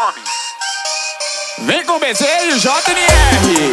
Gomes. Vem com BC e o JNR.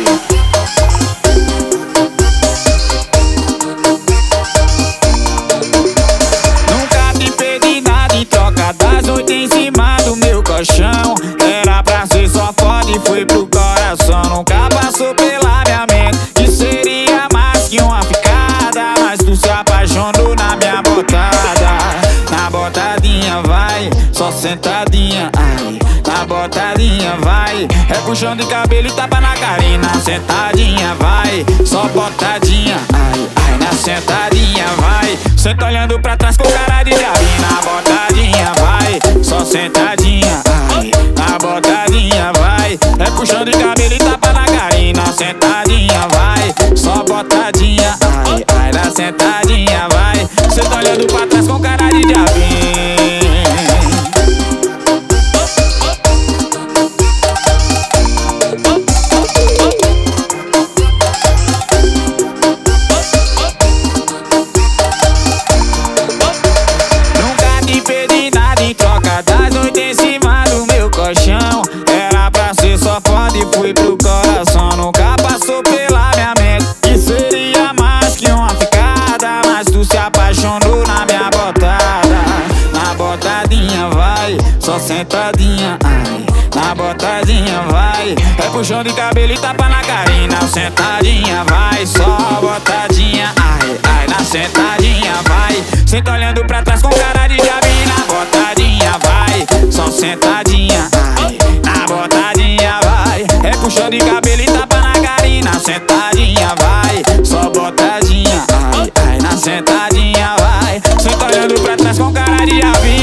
Nunca te pedi nada em troca das 8 em cima do meu colchão. Era pra ser só foda e foi pro coração. Nunca passou pela minha mente que seria mais que uma ficada, mas tu se apaixonou na minha botada. Na botadinha vai, só sentadinha, ai. Na botadinha vai, é puxão de cabelo e tapa na carina. Sentadinha vai, só botadinha, ai, ai. Na sentadinha vai, senta olhando pra trás com cara de diabinho. Na botadinha vai, só sentadinha, ai. Na botadinha vai, é puxão de cabelo e tapa na carina. Sentadinha vai, só botadinha, ai, ai. Na sentadinha vai, senta olhando pra trás com cara de diabinho. Era pra ser só foda e fui pro coração. Nunca passou pela minha mente que seria mais que uma ficada, mas tu se apaixonou na minha botada. Na botadinha vai, só sentadinha, ai. Na botadinha vai, é puxão de cabelo e tapa na carina. Sentadinha vai, só botadinha, ai, ai. Na sentadinha vai, senta olhando pra trás com cara de diabinho. Na botadinha vai, só sentadinha, ai. Na botadinha vai, é puxão de cabelo e tapa na carina. Sentadinha vai, só botadinha, ai, ai. Na sentadinha vai, senta olhando pra trás com cara de diabinho.